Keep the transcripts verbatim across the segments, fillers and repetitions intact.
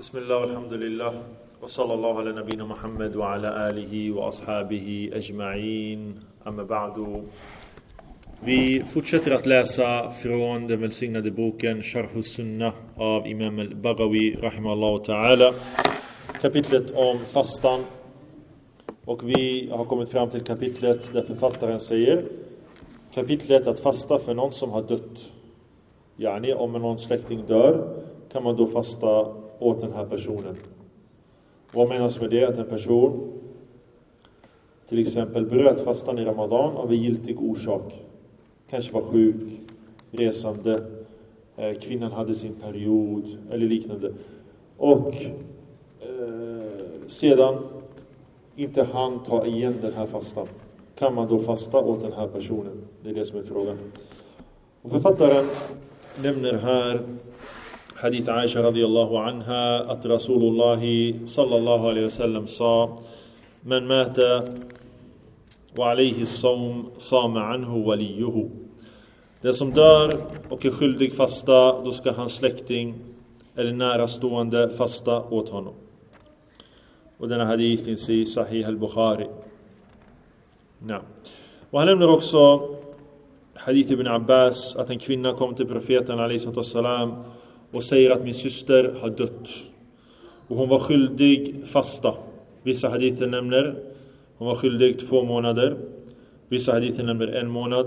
Bismillah, alhamdulillah, wa sallallahu ala nabina Muhammad wa ala alihi wa ashabihi ajma'in, amma ba'du. Vi fortsätter att läsa från den välsignade boken Sharh Sunnah av Imam al-Baghawi rahimahullah ta'ala, kapitlet om fastan. Och vi har kommit fram till kapitlet där författaren säger kapitlet att fasta för någon som har dött. Yani om någon släkting dör kan man då fasta åt den här personen. Vad menas med det? Att en person till exempel bröt fastan i Ramadan av en giltig orsak. Kanske var sjuk, resande, kvinnan hade sin period eller liknande. Och eh, sedan inte han ta igen den här fastan. Kan man då fasta åt den här personen? Det är det som är frågan. Och författaren nämner här hadith Aisha radiyallahu anha att Rasulullah sallallahu alaihi wasallam sa: "Man mata wa alayhi as-sawm sama anhu waliyuhu." Den som dör och är skyldig fasta, då ska hans släkting eller närastående fasta åt honom. Och denna hadith finns i Sahih al-Bukhari. Ja. Och han nämner också hadith ibn Abbas att en kvinna kom till profeten alayhi wassalam och säger att min syster har dött. Och hon var skyldig fasta. Vissa hadither nämner hon var skyldig två månader. Vissa hadither nämner en månad.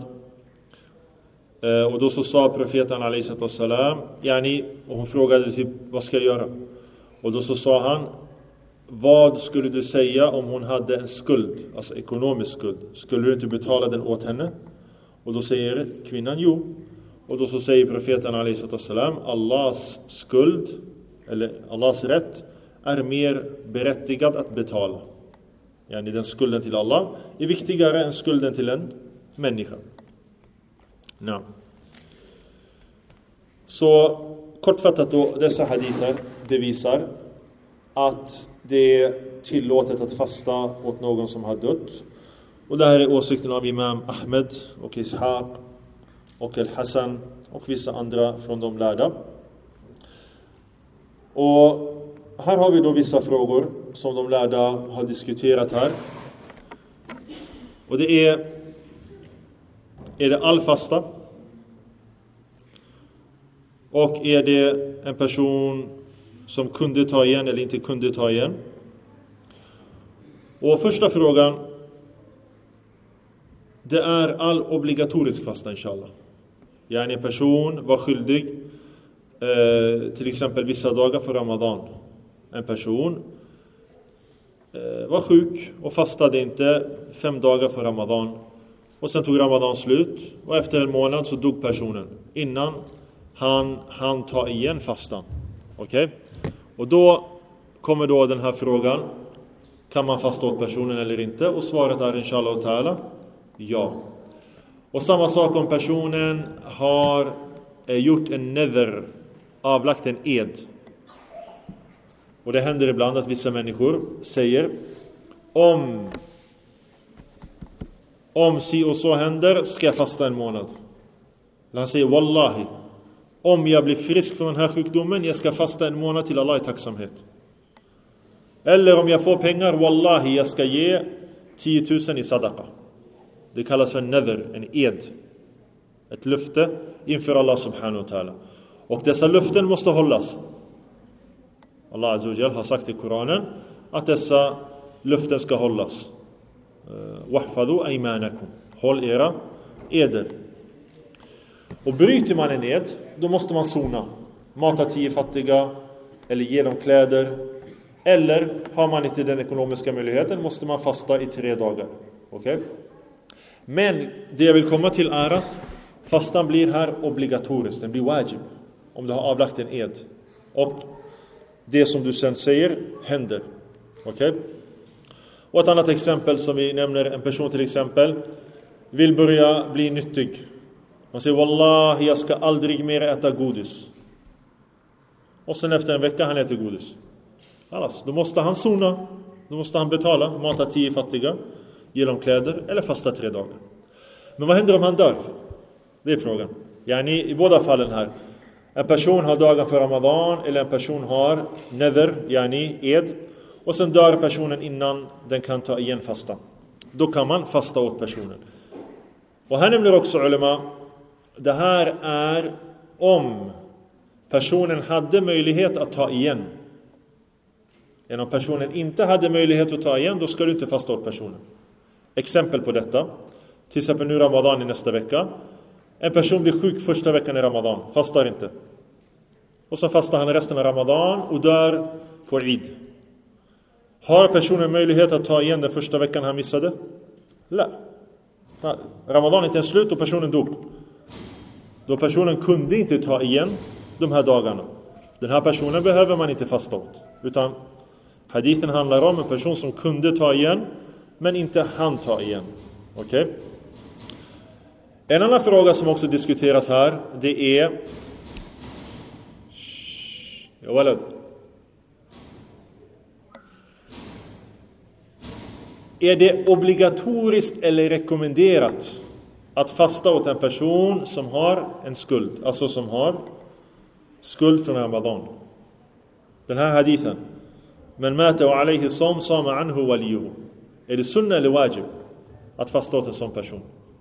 Eh, och då så sa profeten alayhi wassalam, yani, och hon frågade typ, vad ska jag göra? Och då så sa han, vad skulle du säga om hon hade en skuld, alltså ekonomisk skuld? Skulle du inte betala den åt henne? Och då säger kvinnan, jo. Och då så säger profeten alayhi wassalam, Allahs skuld, eller Allahs rätt, är mer berättigad att betala. Yani den skulden till Allah är viktigare än skulden till en människa. No. Så kortfattat då, dessa hadither bevisar att det är tillåtet att fasta åt någon som har dött. Och det här är åsikten av Imam Ahmed och Ishaq och Al-Hasan och vissa andra från de lärda. Och här har vi då vissa frågor som de lärda har diskuterat här. Och det är: är det all fasta? Och är det en person som kunde ta igen eller inte kunde ta igen? Och första frågan, det är all obligatorisk fasta inshallah. Yani en person var skyldig eh, till exempel vissa dagar för Ramadan. En person eh, var sjuk och fastade inte fem dagar för Ramadan. Och sen tog Ramadan slut och efter en månad så dog personen innan han han ta igen fastan. Okej? Okay? Och då kommer då den här frågan, kan man fasta åt personen eller inte? Och svaret är inshallah ta'ala ja. Och samma sak om personen har eh, gjort en nether, avlagt en ed. Och det händer ibland att vissa människor säger, om om si och så händer ska jag fasta en månad. Han säger, wallahi, om jag blir frisk från den här sjukdomen, jag ska fasta en månad till Allah i tacksamhet. Eller om jag får pengar, wallahi, jag ska ge tio tusen i sadaqa. Det kallas för nether, en ed. Ett löfte inför Allah subhanahu wa ta'ala. Och dessa löften måste hållas. Allah azza wa jalla har sagt i Koranen att dessa löften ska hållas. Wahfadhu aymanakum. Håll era eder. Och bryter man en ed, då måste man sona. Mata tio fattiga eller ge dem kläder. Eller har man inte den ekonomiska möjligheten måste man fasta i tre dagar. Okej? Okay? Men det jag vill komma till är att fastan blir här obligatorisk. Den blir wajib om du har avlagt en ed. Och det som du sen säger händer. Okej? Okay? Och ett annat exempel som vi nämner, en person till exempel vill börja bli nyttig. Man säger, wallahi, jag ska aldrig mer äta godis. Och sen efter en vecka han äter godis. Alltså, då måste han sona. Då måste han betala, mata tio fattiga, ge dem kläder eller fasta tre dagar. Men vad händer om han dör? Det är frågan. Yani, i båda fallen här. En person har dagen för Ramadan eller en person har never, yani ed, och sen dör personen innan den kan ta igen fasta. Då kan man fasta åt personen. Och här nämner också ulema, det här är om personen hade möjlighet att ta igen. Men om personen inte hade möjlighet att ta igen, då ska du inte fasta åt personen. Exempel på detta. Till exempel nu Ramadan i nästa vecka. En person blir sjuk första veckan i Ramadan. Fastar inte. Och så fastar han resten av Ramadan och dör på Eid. Har personen möjlighet att ta igen den första veckan han missade? Nej. Ramadan är inte en slut och personen dog. Då personen kunde inte ta igen de här dagarna. Den här personen behöver man inte fasta åt. Utan hadithen handlar om en person som kunde ta igen men inte han ta igen. Okej? Okay? En annan fråga som också diskuteras här, det är ja, walad. Är det obligatoriskt eller rekommenderat att fasta åt en person som har en skuld, alltså som har skuld från Ramadan? Den här hadithen, men mata och alayhi som sama anhu waliyuhu. Är det sunna eller wajib att fasta åt en sån person?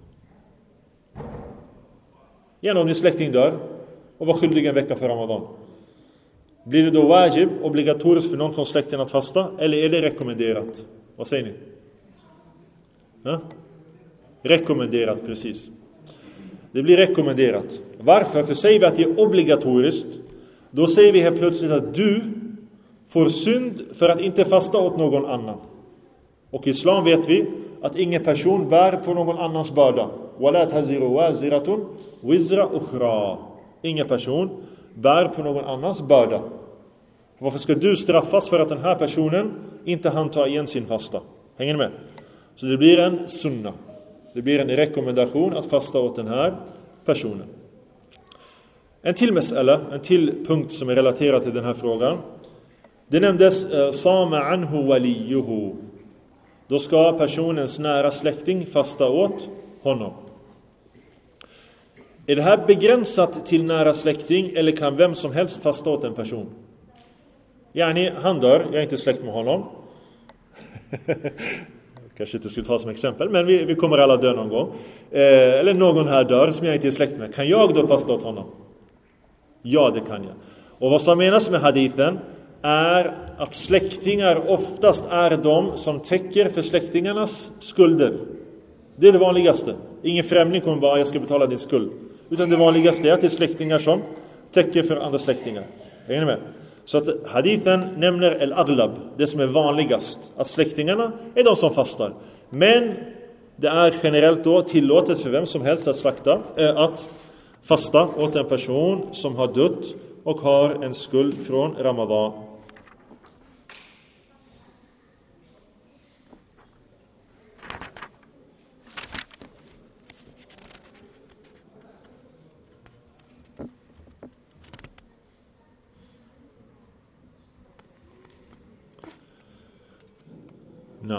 Gärna om din släkting dör och var skyldig en vecka för Ramadan. Blir det då wajib, obligatoriskt för någon från släkten att fasta? Eller är det rekommenderat? Vad säger ni? Ja? Rekommenderat, precis. Det blir rekommenderat. Varför? För säger vi att det är obligatoriskt, då säger vi helt plötsligt att du får synd för att inte fasta åt någon annan. Och i islam vet vi att ingen person bär på någon annans börda. وَلَا تَزِرُ وَازِرَةٌ وِزْرَ أُخْرَى. Ingen person bär på någon annans börda. Varför ska du straffas för att den här personen inte hann ta igen sin fasta? Hänger ni med? Så det blir en sunna. Det blir en rekommendation att fasta åt den här personen. En till mes'ala, en till punkt som är relaterad till den här frågan. Det nämndes sama anhu waliyuhu. Då ska personens nära släkting fasta åt honom. Är det här begränsat till nära släkting eller kan vem som helst fasta åt en person? Yani, han dör, jag är inte släkt med honom. Kanske inte skulle ta som exempel, men vi, vi kommer alla dö någon gång. Eh, eller någon här dör som jag inte är släkt med. Kan jag då fasta åt honom? Ja, det kan jag. Och vad som menas med hadithen är att släktingar oftast är de som täcker för släktingarnas skulder. Det är det vanligaste. Ingen främling kommer bara, jag ska betala din skuld. Utan det vanligaste är att det är släktingar som täcker för andra släktingar. Är ni med? Så att hadithen nämner el-aglab, det som är vanligast. Att släktingarna är de som fastar. Men det är generellt då tillåtet för vem som helst att slakta, äh, att fasta åt en person som har dött och har en skuld från Ramadan. No.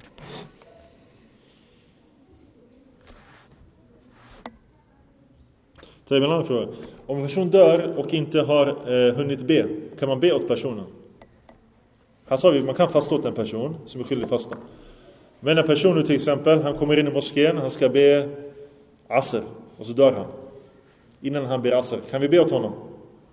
Om en person dör och inte har eh, hunnit be, kan man be åt personen? Här sa vi man kan fasta åt en person som är skyldig fasta. Men en person nu till exempel, han kommer in i moskén, han ska be asr och så dör han. Innan han ber asr, kan vi be åt honom?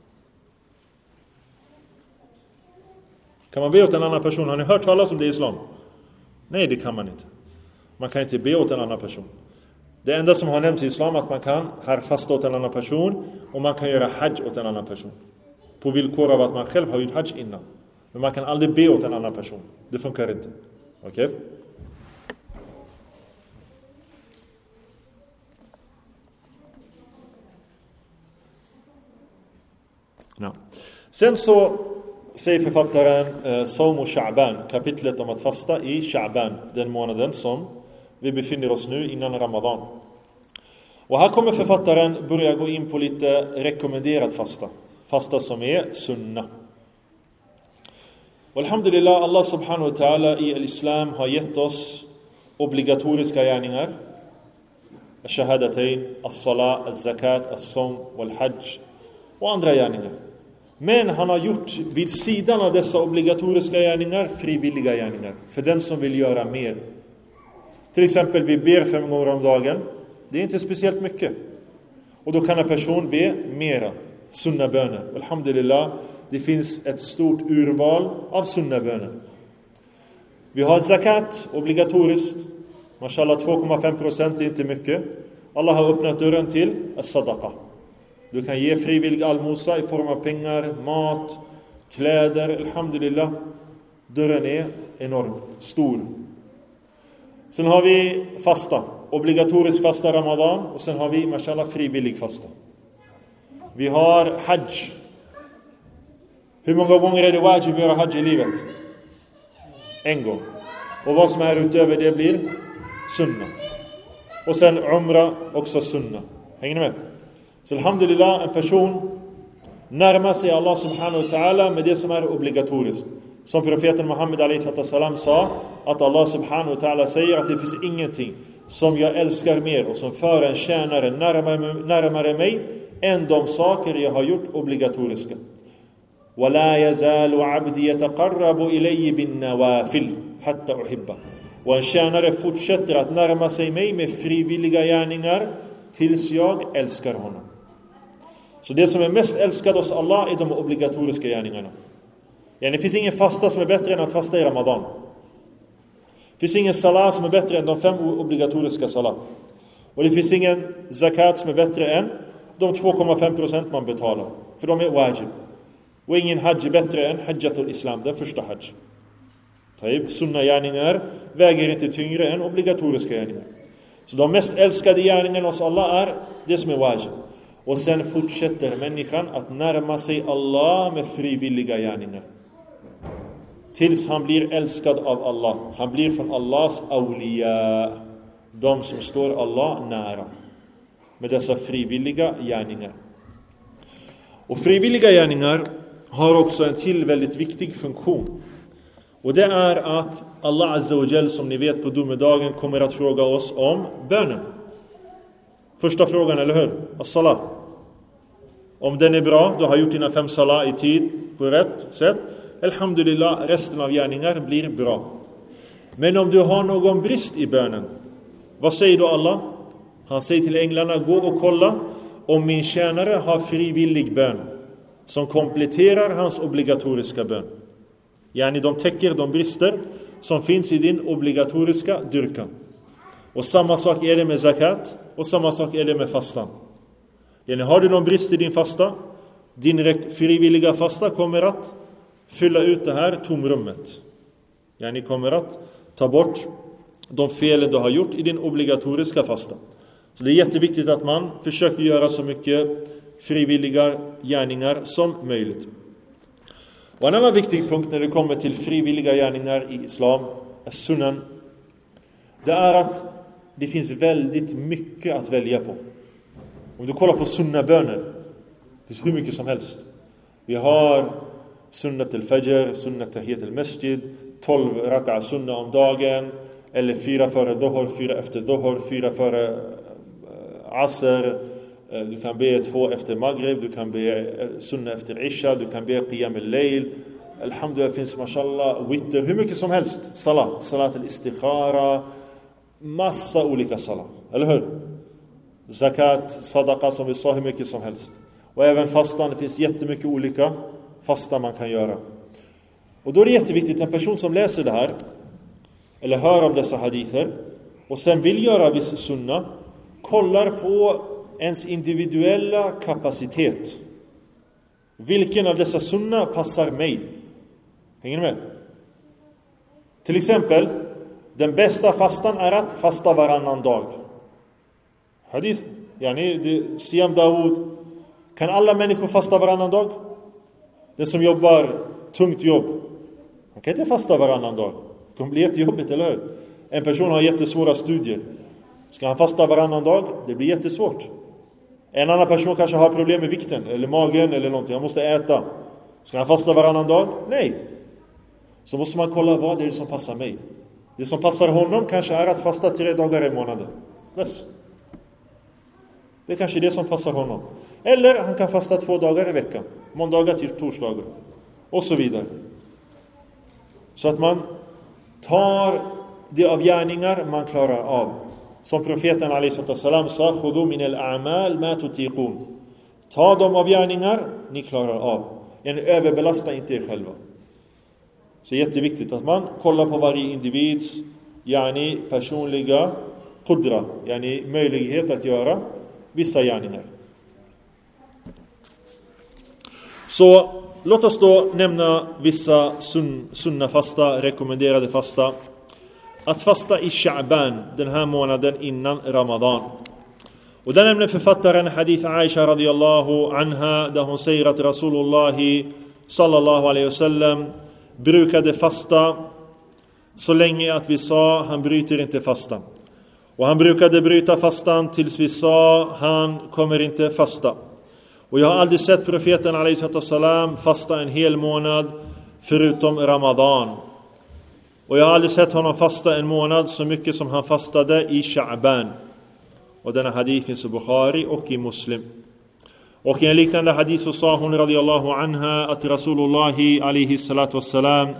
Kan man be åt en annan person? Har ni hört talas om det i islam? Nej, det kan man inte. Man kan inte be åt en annan person. Det enda som har nämnts i islam är att man kan här fasta åt en annan person och man kan göra hajj åt en annan person. På villkor av att man själv har gjort hajj innan. Men man kan aldrig be åt en annan person. Det funkar inte. Okej? Okay? No. Sen så säger författaren eh, Sawm och Sha'ban, kapitlet om att fasta i Sha'ban, den månaden som vi befinner oss nu innan Ramadan. Och här kommer författaren börja gå in på lite rekommenderat fasta. Fasta som är sunna. Och alhamdulillah, Allah subhanahu wa ta'ala i islam har gett oss obligatoriska gärningar. Al-shahadatain, al-salat, al-zakat, al-sawm, al-hajj. och andra gärningar. Men han har gjort vid sidan av dessa obligatoriska gärningar frivilliga gärningar för den som vill göra mer. Till exempel vi ber fem gånger om dagen. Det är inte speciellt mycket. Och då kan en person be mera sunna böner. Alhamdulillah, det finns ett stort urval av sunna böner. Vi har zakat obligatoriskt. Mashallah två komma fem procent är inte mycket. Allah har öppnat dörren till as-sadaqa. Du kan ge frivillig almosa i form av pengar, mat, kläder. Alhamdulillah, dörren är enormt stor. Sen har vi fasta. Obligatorisk fasta Ramadan. Och sen har vi, mashallah, frivillig fasta. Vi har hajj. Hur många gånger är det wajib att göra hajj i livet? En gång. Och vad som är utöver det blir sunna. Och sen umra, också sunna. Hänger ni med? Så alhamdulillah, en person närmar sig Allah subhanahu wa ta'ala med det som är obligatoriskt. Som profeten Muhammed alaihi salam sa, att Allah subhanahu wa ta'ala säger att det finns ingenting som jag älskar mer och som för en tjänare närmare, närmare mig än de saker jag har gjort obligatoriska. وَلَا يَزَالُ عَبْدِ يَتَقَرَّبُ إِلَيْهِ بِالنَّوَافِلِ حَتَّى أُحِبَّهُ. Och en tjänare fortsätter att närma sig mig med frivilliga gärningar tills jag älskar honom. Så det som är mest älskad hos Allah är de obligatoriska gärningarna. Ja, det finns ingen fasta som är bättre än att fasta i Ramadan. Det finns ingen salat som är bättre än de fem obligatoriska salat. Och det finns ingen zakat som är bättre än de två komma fem procent man betalar. För de är wajib. Och ingen hajj är bättre än hajjatul islam, den första hajj. Taib, sunna gärningar väger inte tyngre än obligatoriska gärningar. Så de mest älskade gärningarna hos Allah är det som är wajib. Och sen fortsätter människan att närma sig Allah med frivilliga gärningar. Tills han blir älskad av Allah. Han blir från Allahs awliya. De som står Allah nära. Med dessa frivilliga gärningar. Och frivilliga gärningar har också en till väldigt viktig funktion. Och det är att Allah Azza wa Jal, som ni vet, på domedagen kommer att fråga oss om bönen. Första frågan, eller hur? As-salat. Om den är bra, du har gjort dina fem salat i tid på rätt sätt. Alhamdulillah, resten av gärningar blir bra. Men om du har någon brist i bönen, vad säger då Allah? Han säger till änglarna, gå och kolla om min tjänare har frivillig bön som kompletterar hans obligatoriska bön. Yani de täcker de brister som finns i din obligatoriska dyrkan. Och samma sak är det med zakat och samma sak är det med fastan. Yani har du någon brist i din fasta, din frivilliga fasta kommer att fylla ut det här tomrummet. Yani kommer att ta bort de felen du har gjort i din obligatoriska fasta. Så det är jätteviktigt att man försöker göra så mycket frivilliga gärningar som möjligt. Och en annan viktig punkt när det kommer till frivilliga gärningar i islam, as-sunan, det är att det finns väldigt mycket att välja på. Om du kollar på sunna böner, det finns hur mycket som helst. Vi har sunnat al-fajr, sunnat tahiyat al-masjid, tolv raka sunna om dagen, eller fyra före dhuhr, fyra efter dhuhr, fyra före asr. Du kan be två efter maghrib, du kan be sunna efter isha, du kan be qiyam al-layl. Alhamdulillah, finns mashallah witter, hur mycket som helst. Salat, salat al-istikhara, massa olika salat, eller hur? Zakat, sadaqa, som vi sa, hur mycket som helst. Och även fastan, det finns jättemycket olika fasta man kan göra. Och då är det jätteviktigt, en person som läser det här eller hör om dessa hadither och sen vill göra viss sunna, kollar på ens individuella kapacitet. Vilken av dessa sunna passar mig? Hänger ni med? Till exempel, den bästa fastan är att fasta varannan dag. Hadith, yani det, Siyam Dawood. Kan alla människor fasta varannan dag? Den som jobbar tungt jobb, han kan inte fasta varannan dag. Det kommer bli jättejobbigt, eller hur? En person har jättesvåra studier. Ska han fasta varannan dag? Det blir jättesvårt. En annan person kanske har problem med vikten eller magen eller någonting. Han måste äta. Ska han fasta varannan dag? Nej. Så måste man kolla, vad är det som passar mig. Det som passar honom kanske är att fasta tre dagar i månaden. Yes. Det är kanske det som passar honom. Eller han kan fasta två dagar i veckan. Måndagar till torsdagar. Och så vidare. Så att man tar de avgärningar man klarar av. Som profeten alaihi salam sa, "Khudu min al-a'mal ma tutiqun." Ta de avgärningar ni klarar av. En överbelasta inte er själva. Så det är jätteviktigt att man kollar på varje individs yani personliga qudra, yani möjlighet att göra vissa gärningar. Så låt oss då nämna vissa sun, sunna fasta, rekommenderade fasta. Att fasta i Sha'ban, den här månaden innan Ramadan. Och där nämner författaren hadith Aisha radiyallahu anha, där hon säger att Rasulullah sallallahu alaihi wasallam brukade fasta så länge att vi sa han bryter inte fastan. Och han brukade bryta fastan tills vi sa han kommer inte fasta. Och jag har aldrig sett profeten alaihi salam fasta en hel månad förutom Ramadan. Och jag har aldrig sett honom fasta en månad så mycket som han fastade i Sha'ban. Och denna hadith finns i Bukhari och i Muslim. Och i en liknande hadith så sa hon radiyallahu anha att Rasulullah alaihi salatu wassalam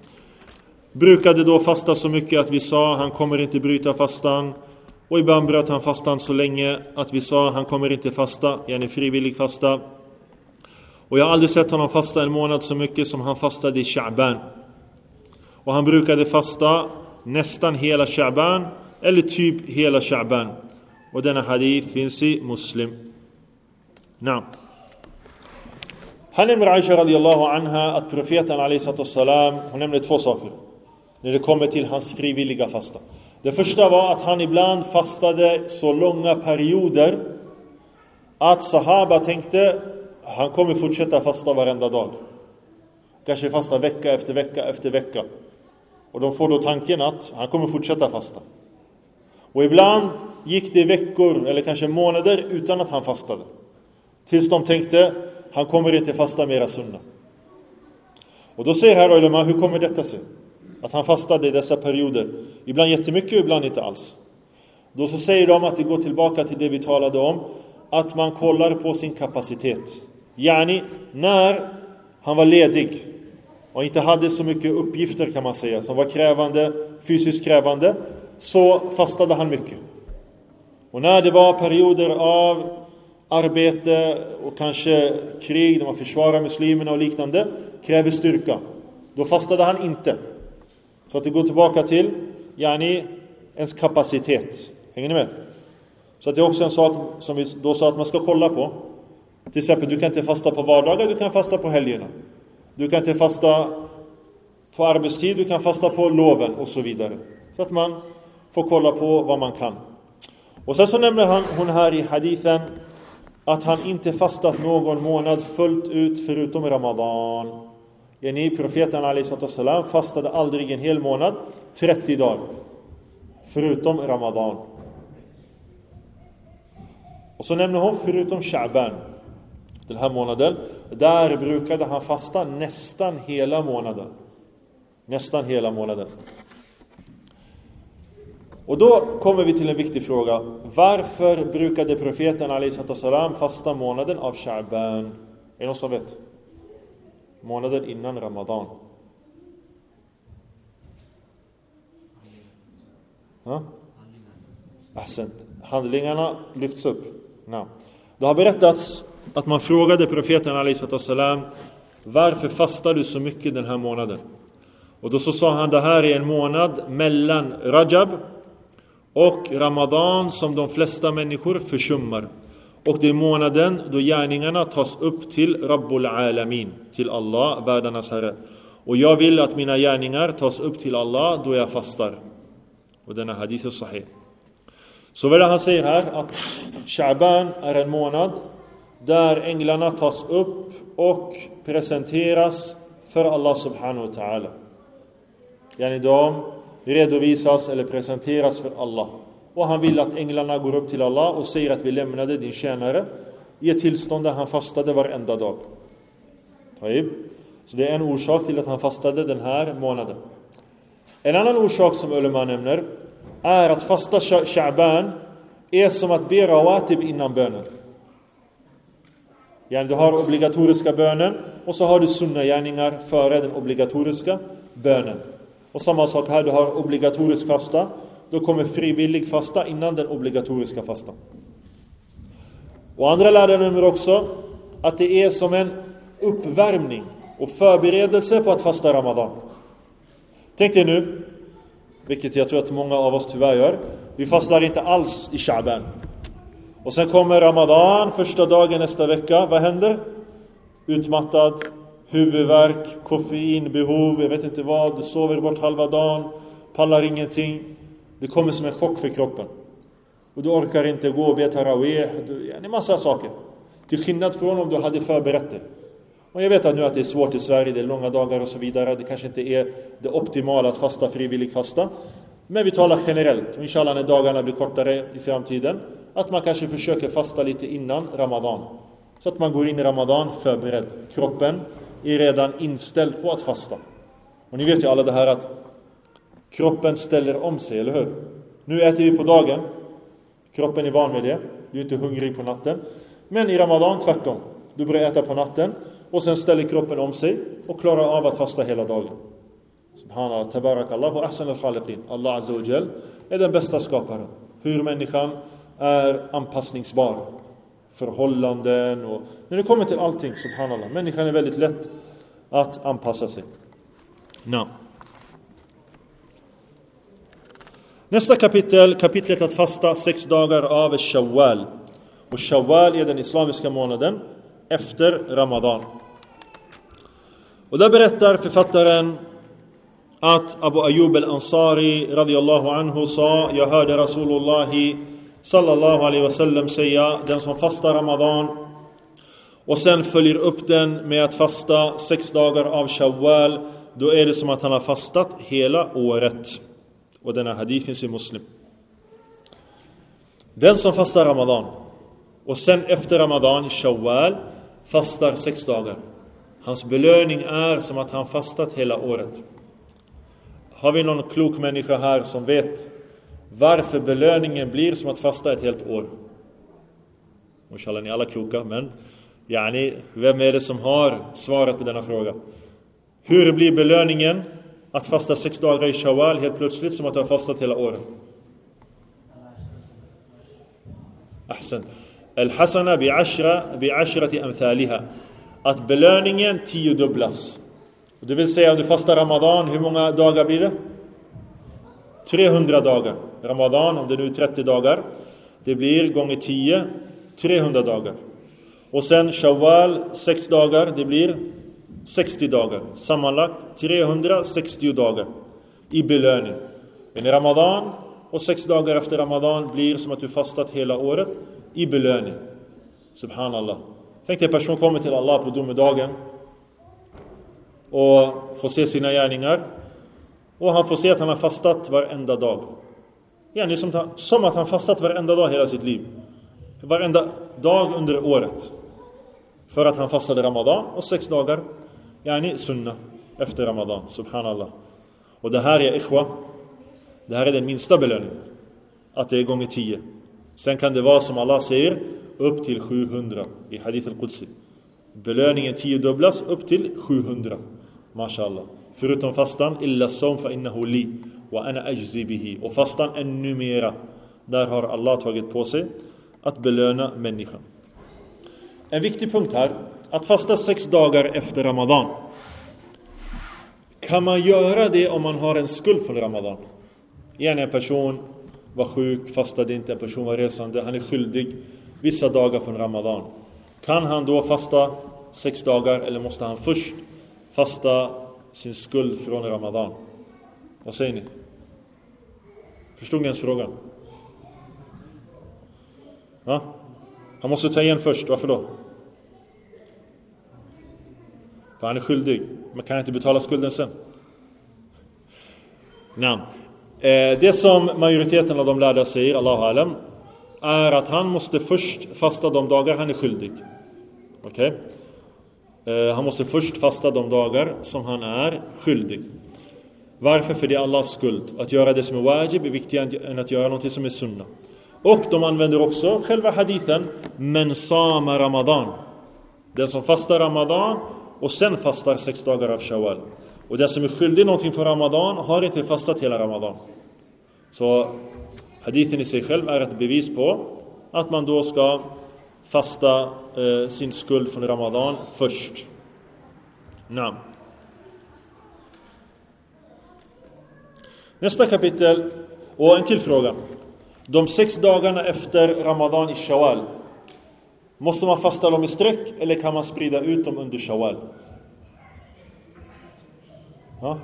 brukade då fasta så mycket att vi sa han kommer inte bryta fastan. Och ibland bröt han fastan så länge att vi sa han kommer inte fasta, yani frivillig fasta. Och jag har aldrig sett honom fasta en månad så mycket som han fastade i Sha'ban. Och han brukade fasta nästan hela Sha'ban eller typ hela Sha'ban. Och denna hadith finns i Muslim. Naam. Han nämner Aisha radiyallahu anha att profeten alaihi salam, hon nämner två saker när det kommer till hans frivilliga fasta. Det första var att han ibland fastade så långa perioder att sahaba tänkte han kommer fortsätta fasta varenda dag. Kanske fasta vecka efter vecka efter vecka. Och de får då tanken att han kommer fortsätta fasta. Och ibland gick det veckor eller kanske månader utan att han fastade. Tills de tänkte han kommer inte fasta mera sunna. Och då säger här ulema, hur kommer detta sig? Att han fastade i dessa perioder. Ibland jättemycket, ibland inte alls. Då så säger de att det går tillbaka till det vi talade om. Att man kollar på sin kapacitet. Yani, när han var ledig och inte hade så mycket uppgifter kan man säga, som var krävande, fysiskt krävande, så fastade han mycket. Och när det var perioder av arbete och kanske krig, när man försvarar muslimerna och liknande, kräver styrka, då fastade han inte. Så att det går tillbaka till yani, ens kapacitet. Hänger ni med? Så att det är också en sak som vi då sa att man ska kolla på. Till exempel, du kan inte fasta på vardagar, du kan fasta på helgerna. Du kan inte fasta på arbetstid, du kan fasta på loven och så vidare. Så att man får kolla på vad man kan. Och sen så nämner han, hon här i hadithen att han inte fastat någon månad fullt ut förutom Ramadan. Yani profeten alaihi salam fastade aldrig en hel månad, trettio dagar. Förutom Ramadan. Och så nämner hon förutom Sha'ban. Den här månaden. Där brukade han fasta nästan hela månaden. Nästan hela månaden. Och då kommer vi till en viktig fråga. Varför brukade profeten alaihi salam fasta månaden av Sha'ban? Är det någon som vet? Månaden innan Ramadan. Ja? Ahsent. Handlingarna lyfts upp. Ja. Det har berättats att man frågade profeten alaihi salam varför fastar du så mycket den här månaden? Och då så sa han det här är en månad mellan Rajab och Ramadan som de flesta människor försummar. Och det är månaden då gärningarna tas upp till Rabbul Alamin, till Allah, världarnas herre. Och jag vill att mina gärningar tas upp till Allah då jag fastar. Och denna hadith är sahih. Så vad han säger här att Sha'ban är en månad där änglarna tas upp och presenteras för Allah subhanahu wa ta'ala. Yani de redovisas eller presenteras för Allah. Och han vill att änglarna går upp till Allah och säger att vi lämnade din tjänare i ett tillstånd där han fastade varenda dag. Så det är en orsak till att han fastade den här månaden. En annan orsak som ulema nämner är att fasta Sha'ban är som att be rawatib innan bönen. Ja, du har obligatoriska bönen och så har du sunna gärningar före den obligatoriska bönen. Och samma sak här, du har obligatorisk fasta, då kommer frivillig fasta innan den obligatoriska fasta. Och andra lärare nämner också att det är som en uppvärmning och förberedelse på att fasta Ramadan. Tänk dig nu, vilket jag tror att många av oss tyvärr gör, vi fastar inte alls i Sha'ban. Och sen kommer Ramadan, första dagen nästa vecka, vad händer? Utmattad, huvudvärk, koffeinbehov, jag vet inte vad, du sover bort halva dagen, pallar ingenting. Det kommer som en chock för kroppen. Och du orkar inte gå och be tarawih, det är en massa saker. Till skillnad från om du hade förberett det. Och jag vet att nu att det är svårt i Sverige, det är långa dagar och så vidare. Det kanske inte är det optimala att fasta frivillig fasta. Men vi talar generellt, och inshallah när dagarna blir kortare i framtiden, att man kanske försöker fasta lite innan Ramadan. Så att man går in i Ramadan förberedd. Kroppen är redan inställd på att fasta. Och ni vet ju alla det här att kroppen ställer om sig, eller hur? Nu äter vi på dagen. Kroppen är van med det. Du är inte hungrig på natten. Men i Ramadan tvärtom. Du börjar äta på natten och sen ställer kroppen om sig och klarar av att fasta hela dagen. Subhanallah, tabarakallah wa ahsan al-khaliqin. Allah azza wa jal är den bästa skaparen. Hur människan är anpassningsbar. Förhållanden och när det kommer till allting, subhanallah. Människan är väldigt lätt att anpassa sig. No. Nästa kapitel, kapitlet att fasta sex dagar av Shawwal. Och Shawwal är den islamiska månaden efter Ramadan. Och där berättar författaren att Abu Ayyub al-Ansari radiyallahu anhu sa: jag hörde Rasulullah sallallahu alaihi wasallam säga, den som fastar Ramadan och sen följer upp den med att fasta sex dagar av Shawwal, då är det som att han har fastat hela året. Och denna hadith finns i Muslim. Den som fastar Ramadan och sen efter Ramadan, Shawwal, fastar sex dagar. Hans belöning är som att han fastat hela året. Har vi någon klok människa här som vet varför belöningen blir som att fasta ett helt år? Inshallah, ni är alla kloka, men yani, vem är det som har svarat på denna fråga? Hur blir belöningen att fasta sex dagar i Shawwal helt plötsligt som att ha fastat hela året? Ahsan. Al-hasana bi'ashra bi'ashrati amthaliha. Att belöningen tiodubblas. Det vill säga om du fastar Ramadan, hur många dagar blir det? trehundra dagar. Ramadan, om det nu är trettio dagar, det blir gånger tio, trehundra dagar. Och sen Shawwal, sex dagar, det blir sextio dagar. Sammanlagt trehundrasextio dagar i belöning. Men i Ramadan och sex dagar efter Ramadan blir som att du fastat hela året i belöning. Subhanallah. Tänk dig en person kommer till Allah på domedagen och får se sina gärningar. Och han får se att han har fastat varenda dag. Yani som, som att han fastat varenda dag hela sitt liv. Varenda dag under året. För att han fastade Ramadan och sex dagar. Yani sunna efter Ramadan. Subhanallah. Och det här är ikhwa. Det här är den minsta belöningen. Att det är gånger tio. Sen kan det vara som Allah säger upp till sjuhundra i hadith al-Qudsi. Belöningen tio dubblas upp till sjuhundra. Mashallah. Förutom fastan illa som fa innahu li wa ana ajzi bihi. Och fastan ännu mera. Där har Allah tagit på sig att belöna människan. En viktig punkt här, att fasta sex dagar efter Ramadan. Kan man göra det om man har en skuld från Ramadan? Igen, en person var sjuk, fastade inte, en person var resande, han är skyldig vissa dagar från Ramadan. Kan han då fasta sex dagar eller måste han först fasta sin skuld från Ramadan? Vad säger ni? Förstod ni ens frågan? Ja? Han måste ta igen först, varför då? För han är skyldig. Man kan inte betala skulden sen. Nej. Det som majoriteten av de lärda säger, Allahu alam, är att han måste först fasta de dagar han är skyldig. Okej? Okay? Han måste först fasta de dagar som han är skyldig. Varför? För det är Allahs skuld. Att göra det som är wajib är viktigare än att göra något som är sunna. Och de använder också själva hadithen men sama Ramadan. Den som fastar Ramadan och sen fastar sex dagar av Shawwal. Och den som är skyldig någonting för Ramadan har inte fastat hela Ramadan. Så hadithen i sig själv är ett bevis på att man då ska fasta eh, sin skuld från Ramadan först. Namn. Nästa kapitel, och en till fråga. De sex dagarna efter Ramadan i Shawwal, måste man fasta dem i sträck eller kan man sprida ut dem under Shawwal? Ja?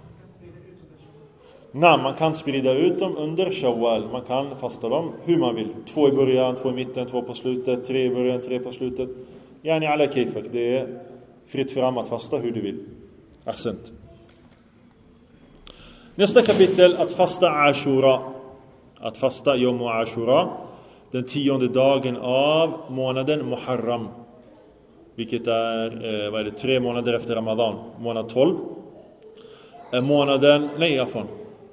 Nej, man kan sprida ut dem under Shawwal. Man kan fasta dem hur man vill. Två i början, två i mitten, två på slutet, tre i början, tre på slutet. Yani alla kayfak. Det är fritt fram att fasta hur du vill. Accent. Nästa kapitel, att fasta Ashura. Att fasta Yom Ashura. Den tionde dagen av månaden Muharram. Vilket är, eh, vad är det, tre månader efter Ramadan. Månad tolv. Eh, månaden, nej, afan.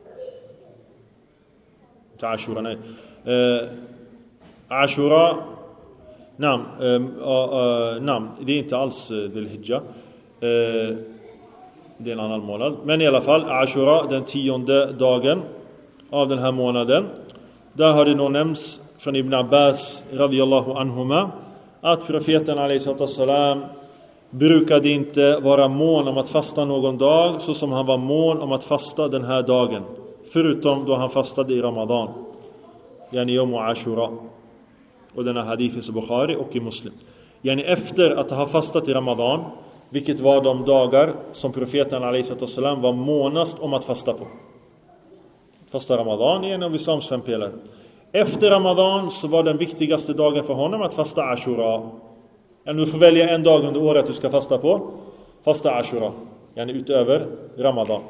Inte Ashura, nej. Eh, Ashura, namn, eh, uh, uh, namn, det är inte alls uh, Dhul Hijjah. Eh, det är en annan månad. Men i alla fall, Ashura, den tionde dagen av den här månaden. Där har det nog nämnts från Ibn Abbas radiyallahu anhuma att profeten alayhi salam brukade inte vara mån om att fasta någon dag så som han var mån om att fasta den här dagen, förutom då han fastade i Ramadan, yani Yom Ashura. Och den här hadithen i Bukhari och i Muslim. Yani efter att ha fastat i Ramadan, vilket var de dagar som profeten alayhi salam var månast om att fasta på. Fasta Ramadan är en av islams fem pelare. Efter Ramadan så var den viktigaste dagen för honom att fasta Ashura. Du får välja en dag under året du ska fasta på. Fasta Ashura. Yani utöver Ramadan.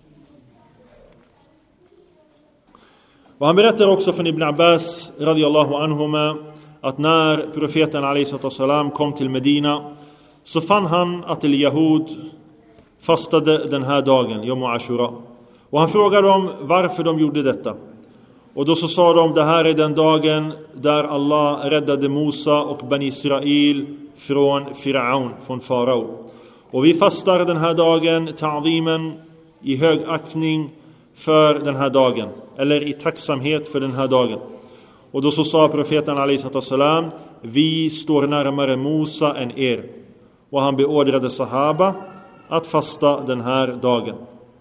Och han berättar också från Ibn Abbas radiyallahu anhuma att när profeten alayhi salam kom till Medina så fann han att al-Yahud fastade den här dagen, Yom Ashura. Och han frågade dem varför de gjorde detta. Och då så sa de, det här är den dagen där Allah räddade Musa och Bani Israel från Firaun, från farao. Och vi fastar den här dagen, ta'zimen, i hög aktning för den här dagen. Eller i tacksamhet för den här dagen. Och då så sa profeten alayhi salam, vi står närmare Musa än er. Och han beordrade sahaba att fasta den här dagen.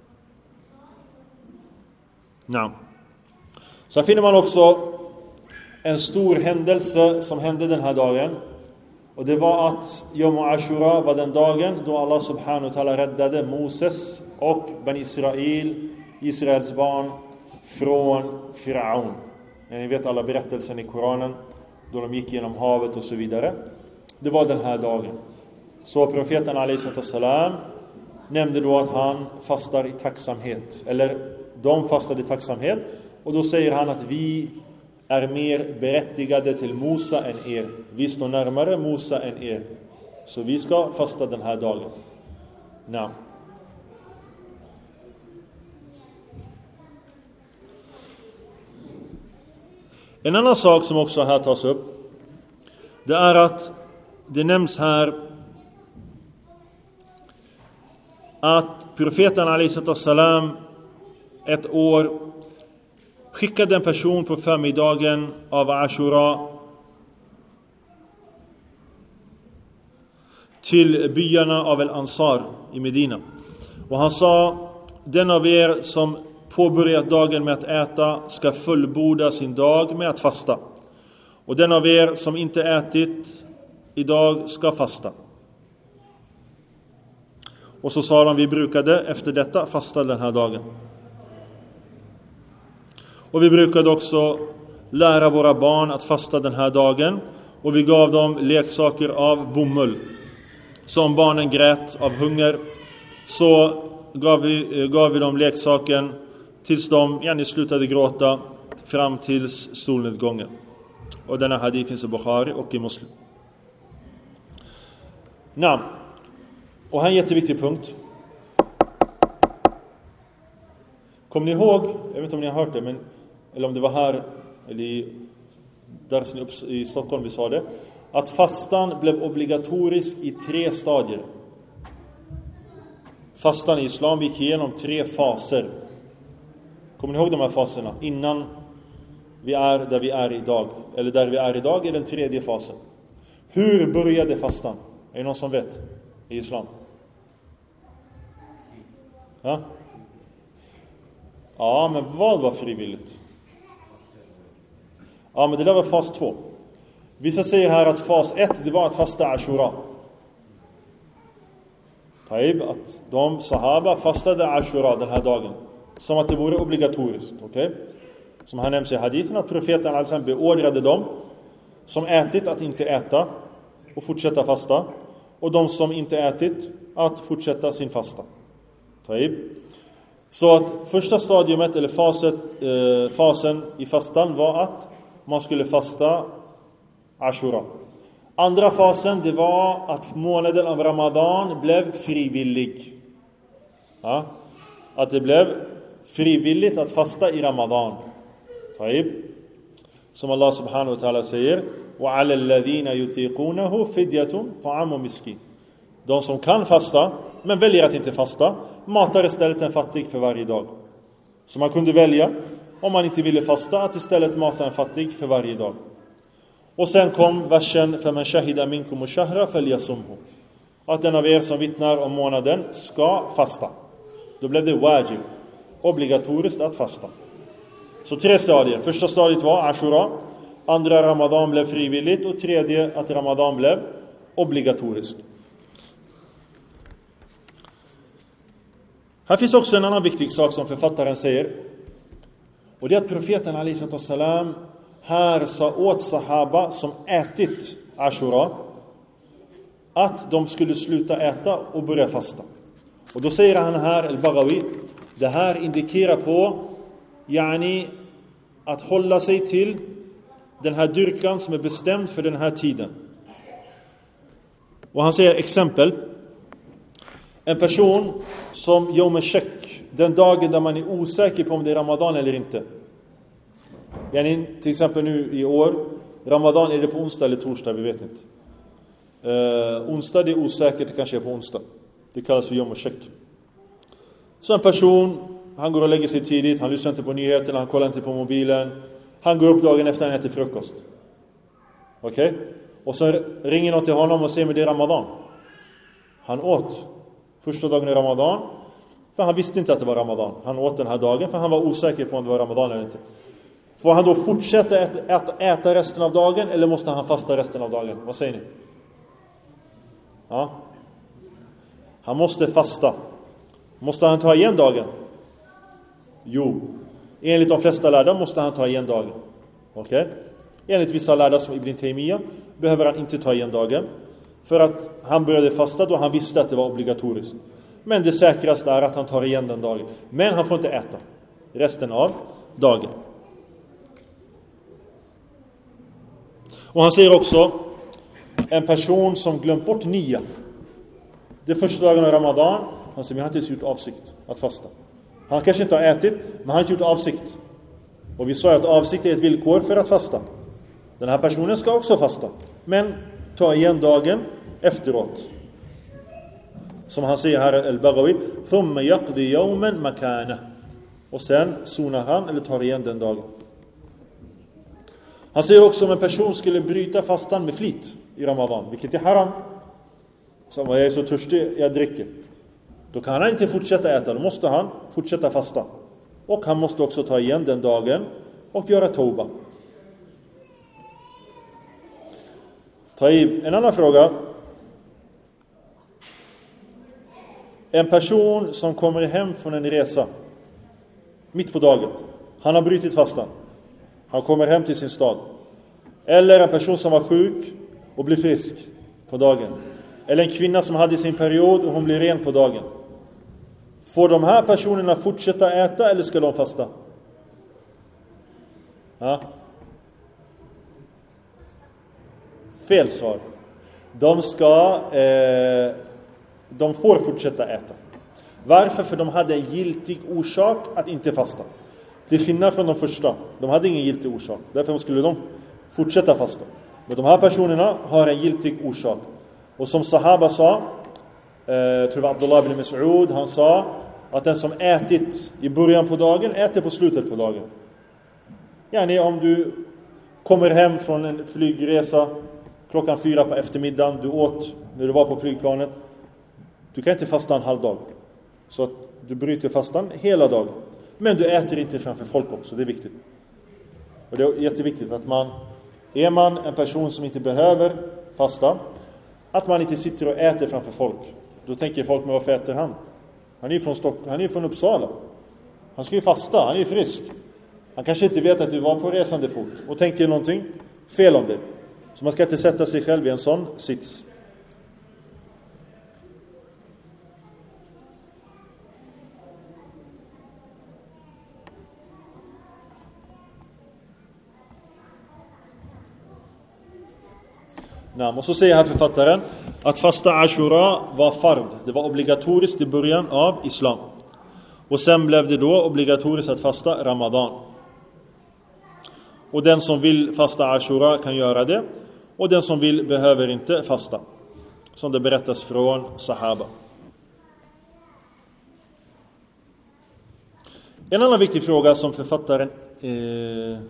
Ja. Så finner man också en stor händelse som hände den här dagen. Och det var att Yom Ashura var den dagen då Allah subhanahu wa ta'ala räddade Moses och Bani Israel, Israels barn, från Firaun. Ni vet alla berättelsen i Koranen då de gick genom havet och så vidare. Det var den här dagen. Så profeten alayhi salam nämnde då att han fastar i tacksamhet. Eller de fastade i tacksamhet. Och då säger han att vi är mer berättigade till Musa än er. Vi står närmare Musa än er. Så vi ska fasta den här dagen. Nej. En annan sak som också här tas upp, det är att det nämns här att profeten alayhi salam ett år skickade en person på förmiddagen av Ashura till byarna av El-Ansar i Medina. Och han sa, den av er som påbörjat dagen med att äta ska fullborda sin dag med att fasta. Och den av er som inte ätit idag ska fasta. Och så sa de, vi brukade efter detta fasta den här dagen. Och vi brukade också lära våra barn att fasta den här dagen. Och vi gav dem leksaker av bomull. Så om barnen grät av hunger så gav vi, gav vi dem leksaken tills de gärna slutade gråta fram tills solnedgången. Och denna hadith finns i Bukhari och i Muslim. Namn. Och här är en jätteviktig punkt. Kommer ni ihåg, jag vet inte om ni har hört det, men, eller om det var här eller i, där i Stockholm vi sa det, att fastan blev obligatorisk i tre stadier. Fastan i islam gick igenom tre faser. Kommer ni ihåg de här faserna? Innan vi är där vi är idag, eller där vi är idag är den tredje fasen. Hur började fastan? Är det någon som vet i islam? Ja, ja men vad var frivilligt? Ja, men det där var fas två. Vissa säger här att fas ett, det var att fasta Ashura. Taib, att de sahaba fastade Ashura den här dagen. Som att det vore obligatoriskt, okej? Okay? Som han nämns i hadithen, att profeten alltså beordrade dem som ätit att inte äta och fortsätta fasta. Och de som inte ätit att fortsätta sin fasta. Taib. Så att första stadiumet eller faset, eh, fasen i fastan var att man skulle fasta Ashura. Andra fasen, det var att månaden av Ramadan blev frivillig. Ja? Att det blev frivilligt att fasta i Ramadan. Taib. Som Allah subhanahu wa ta'ala säger, وَعَلَى الَّذِينَ يُتِيقُونَهُ فِدْيَةٌ طَعَامُ مِسْكِينٍ. De som kan fasta, men väljer att inte fasta, matar istället en fattig för varje dag. Så man kunde välja, om man inte ville fasta, att istället mata en fattig för varje dag. Och sen kom versen فَمَنْ شَهِدَ مِنْكُمُ الشَّهْرَ فَلْيَصُمْهُ. Att den av er som vittnar om månaden ska fasta. Då blev det wajib, obligatoriskt att fasta. Så tre stadier. Första stadiet var Ashura. Andra, Ramadan blev frivilligt. Och tredje, att Ramadan blev obligatoriskt. Här finns också en annan viktig sak som författaren säger. Och det är att profeten alaihi salam här sa åt sahaba som ätit Ashura att de skulle sluta äta och börja fasta. Och då säger han här, al-Baghawi, det här indikerar på yani, att hålla sig till den här dyrkan som är bestämd för den här tiden. Och han säger exempel. En person som Yom al-Shak, den dagen där man är osäker på om det är Ramadan eller inte. Yani, till exempel nu i år, Ramadan, är det på onsdag eller torsdag, vi vet inte. Uh, onsdag, det är osäkert, det kanske är på onsdag. Det kallas för Yom al-Shak. Så en person, han går och lägger sig tidigt, han lyssnar inte på nyheterna, han kollar inte på mobilen. Han går upp dagen efter han äter frukost. Okej? Okay? Och så ringer någon till honom och säger, men det är Ramadan. Han åt första dagen i Ramadan, för han visste inte att det var Ramadan. Han åt den här dagen för han var osäker på om det var Ramadan eller inte. Får han då fortsätta äta, äta, äta resten av dagen, eller måste han fasta resten av dagen? Vad säger ni? Ja. Han måste fasta. Måste han ta igen dagen? Jo. Enligt de flesta lärda måste han ta igen dagen. Okej? Okay? Enligt vissa lärda som Ibn Taymiyyah behöver han inte ta igen dagen. För att han började fasta då han visste att det var obligatoriskt. Men det säkraste är att han tar igen den dagen. Men han får inte äta resten av dagen. Och han säger också, en person som glömt bort nia. Det första dagen av Ramadan, han säger, jag har inte gjort avsikt att fasta. Han kanske inte har ätit, men han har inte gjort avsikt. Och vi sa att avsikt är ett villkor för att fasta. Den här personen ska också fasta, men ta igen dagen efteråt. Som han säger här, al-Baghawi, thumma yaqdi yawman makana. Och sen sonar han eller tar igen den dagen. Han säger också, om en person skulle bryta fastan med flit i Ramadan, vilket är haram. Så jag är så törstig, jag dricker. Då kan han inte fortsätta äta, då måste han fortsätta fasta. Och han måste också ta igen den dagen och göra tauba. Taib, en annan fråga. En person som kommer hem från en resa mitt på dagen. Han har brutit fastan. Han kommer hem till sin stad. Eller en person som var sjuk och blir frisk på dagen. Eller en kvinna som hade sin period och hon blir ren på dagen. Får de här personerna fortsätta äta eller ska de fasta? Ja. Fel svar. De ska eh, de får fortsätta äta. Varför? För de hade en giltig orsak att inte fasta. Till skillnad från de första. De hade ingen giltig orsak. Därför skulle de fortsätta fasta. Men de här personerna har en giltig orsak. Och som sahaba sa, eh, jag tror det var Abdullah ibn Mas'ud, han sa att den som ätit i början på dagen äter på slutet på dagen. Yani om du kommer hem från en flygresa klockan fyra på eftermiddagen, du åt när du var på flygplanet, du kan inte fasta en halv dag. Så att du bryter fastan hela dagen. Men du äter inte framför folk också, det är viktigt. Och det är jätteviktigt att man, är man en person som inte behöver fasta, att man inte sitter och äter framför folk. Då tänker folk, men varför äter han? Han är ju från Stockholm, han är från Uppsala. Han ska ju fasta, han är ju frisk. Han kanske inte vet att du var på resande fot och tänker någonting fel om det. Så man ska inte sätta sig själv i en sån sits. Och så säger här författaren att fasta Ashura var fard. Det var obligatoriskt i början av islam. Och sen blev det då obligatoriskt att fasta Ramadan. Och den som vill fasta Ashura kan göra det. Och den som vill behöver inte fasta. Som det berättas från sahaba. En annan viktig fråga som författaren eh,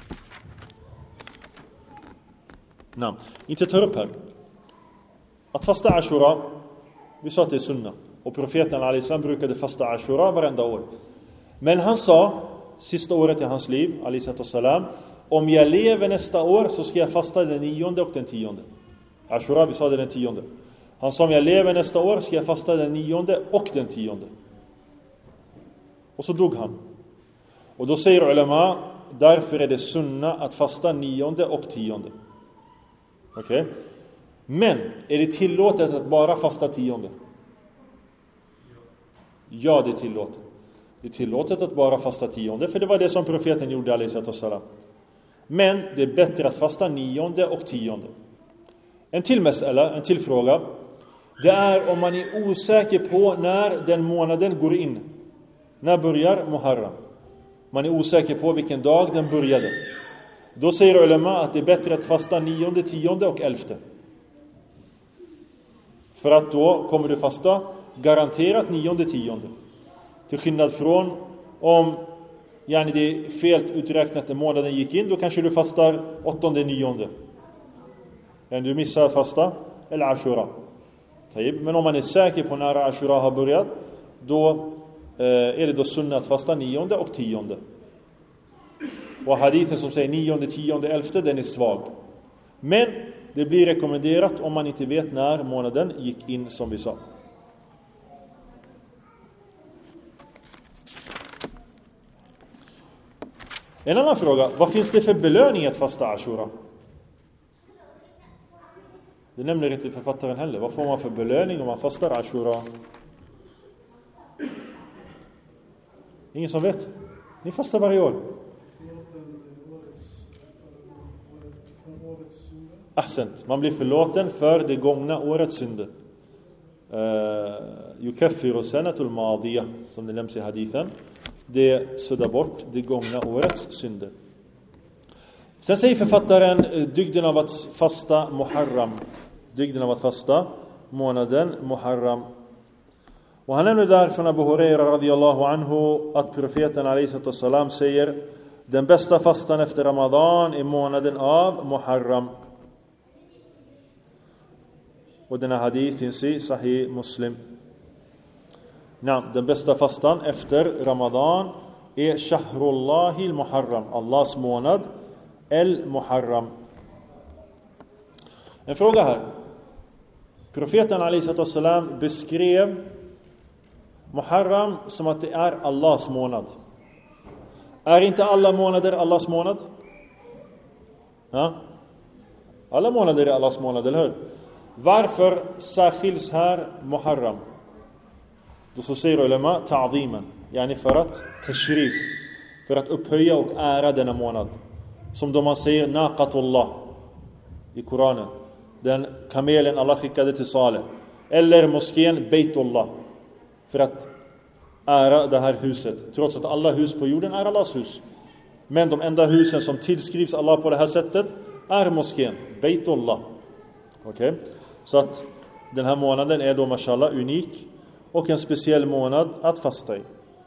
nej, inte tar upp här. Att fasta Ashura, vi sa att det är sunna. Och profeten al-Islam brukade fasta Ashura varenda år. Men han sa, sista året i hans liv, al-Salam, om jag lever nästa år så ska jag fasta den nionde och den tionde. Ashura, vi sa det den tionde. Han sa, om jag lever nästa år ska jag fasta den nionde och den tionde. Och så dog han. Och då säger ulama, därför är det sunna att fasta nionde och tionde. Okej. Okay. Men är det tillåtet att bara fasta tionde? Ja, det är tillåtet. Det är tillåtet att bara fasta tionde, för det var det som profeten gjorde, alayhi salam. Men det är bättre att fasta nionde och tionde. En till mas'ala, en till fråga. Det är om man är osäker på när den månaden går in. När börjar Muharram? Man är osäker på vilken dag den började. Då säger ulama att det är bättre att fasta nionde, tionde och elfte. För att då kommer du fasta garanterat nionde, tionde. Till skillnad från om yani det är fel uträknat när månaden gick in, då kanske du fastar åttonde, nionde. Yani du missar fasta eller Ashura. Men om man är säker på när Ashura har börjat, då eh, är det då sunna att fasta nionde och tionde. Och hadithen som säger nionde, tionde, elfte, den är svag. Men det blir rekommenderat om man inte vet när månaden gick in, som vi sa. En annan fråga, vad finns det för belöning att fasta Ashura? Det nämner inte författaren heller. Vad får man för belöning om man fastar Ashura? Ingen som vet? Ni fastar varje år. Ahsent. Man blir förlåten för det gångna årets synder. Yukaffiru sanatul madiyah, som det nämns i hadithen. Det suddar bort det gångna årets synder. Sen säger författaren dygden av att fasta Muharram. Dygden av att fasta månaden Muharram. Och han är nu där från Abu Huraira radiyallahu anhu att profeten alayhi salam säger: den bästa fastan efter Ramadan är månaden av Muharram. Och denna hadith finns i Sahih Muslim. Nej, den bästa fastan efter Ramadan är Shahrullahi al-Muharram, Allahs månad al-Muharram. En fråga här. Profeten alayhi salam beskrev Muharram som att det är Allahs månad. Är inte alla månader Allahs månad? Ja? Alla månader är Allahs månad, eller hur? Varför särskiljs här Muharram? Då så säger ulama ta'ziman, yani för att tashrif, för att upphöja och ära denna månad. Som då man säger naqatullah i Koranen, den kamelen Allah skickade till Saleh, eller moskén Beitullah, för att ära det här huset, trots att alla hus på jorden är Allahs hus. Men de enda husen som tillskrivs Allah på det här sättet, är moskén, Beitullah. Okej? Okay? Så att den här månaden är då mashallah unik och en speciell månad att fasta i.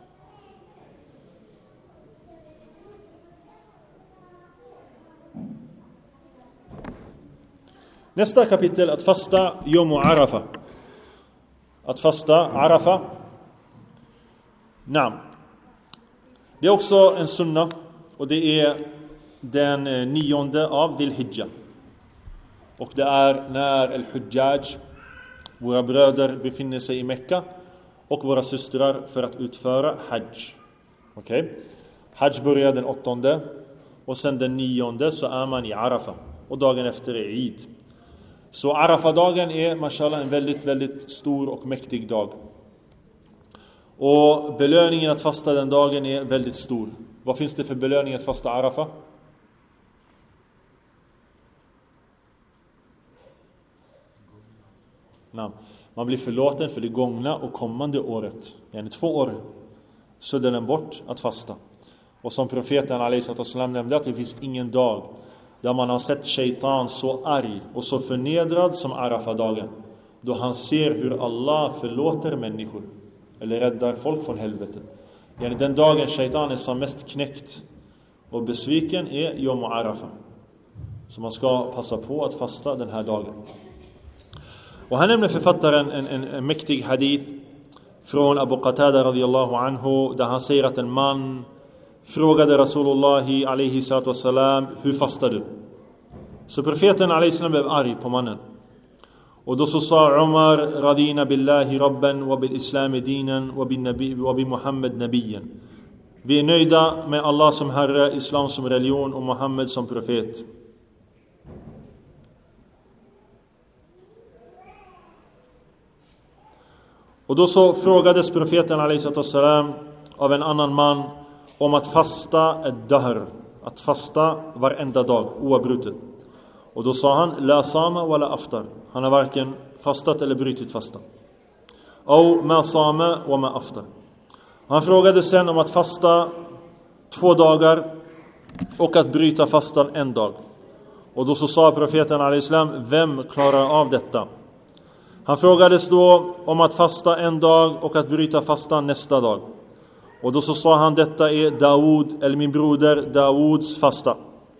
Nästa kapitel, att fasta Yom Arafa. Att fasta Arafa. Nam. Det är också en sunna, och det är den nionde av Dhul Hijjah. Och det är när al-Hujjaj, våra bröder, befinner sig i Mekka och våra systrar för att utföra Hajj. Okej? Okay? Hajj börjar den åttonde och sen den nionde så är man i Arafa. Och dagen efter är Eid. Så Arafa-dagen är mashallah en väldigt, väldigt stor och mäktig dag. Och belöningen att fasta den dagen är väldigt stor. Vad finns det för belöning att fasta Arafa? Nej. Man blir förlåten för det gångna och kommande året. Yani två år suddar den bort att fasta. Och som profeten alaihissalam nämnde, att det finns ingen dag där man har sett shaitan så arg och så förnedrad som Arafa-dagen. Då han ser hur Allah förlåter människor. Eller räddar folk från helvetet. Yani den dagen shaitan är som mest knäckt och besviken är Yom Arafa. Så man ska passa på att fasta den här dagen. Och här nämner författaren en, en, en mäktig hadith från Abu Qatada radiyallahu anhu, där han säger att en man frågade Rasulullahi alaihi salatu wassalam, hur fastar du? Så profeten alaihi salam blev arg på mannen. Och då så sa Umar, radina billahi rabban wa bil islami dinan wa bin nabi wa bi Muhammad nabiyyan. Vi är nöjda med Allah som herre, islam som religion och Muhammed som profet. Och då så frågades profeten alaihissalam av en annan man om att fasta ett dahr, att fasta varenda dag oavbrutet. Och då sa han, la sama wala aftar. Han har varken fastat eller brutit fasta. Och ma sama wa ma aftar. Han frågade sen om att fasta två dagar och att bryta fastan en dag. Och då så sa profeten alaihissalam, vem klarar av detta? Han frågades då om att fasta en dag och att bryta fastan nästa dag. Och då så sa han, detta är Daud, eller min broder Dauds fasta.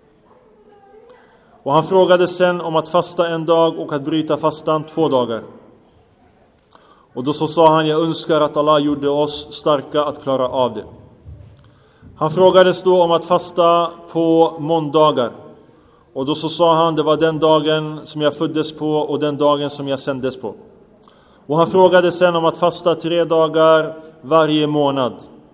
Och han frågade sen om att fasta en dag och att bryta fastan två dagar. Och då så sa han, jag önskar att Allah gjorde oss starka att klara av det. Han frågades då om att fasta på måndagar. Och då så sa han, det var den dagen som jag föddes på och den dagen som jag sändes på. Och han frågade sen om att fasta tre dagar varje månad.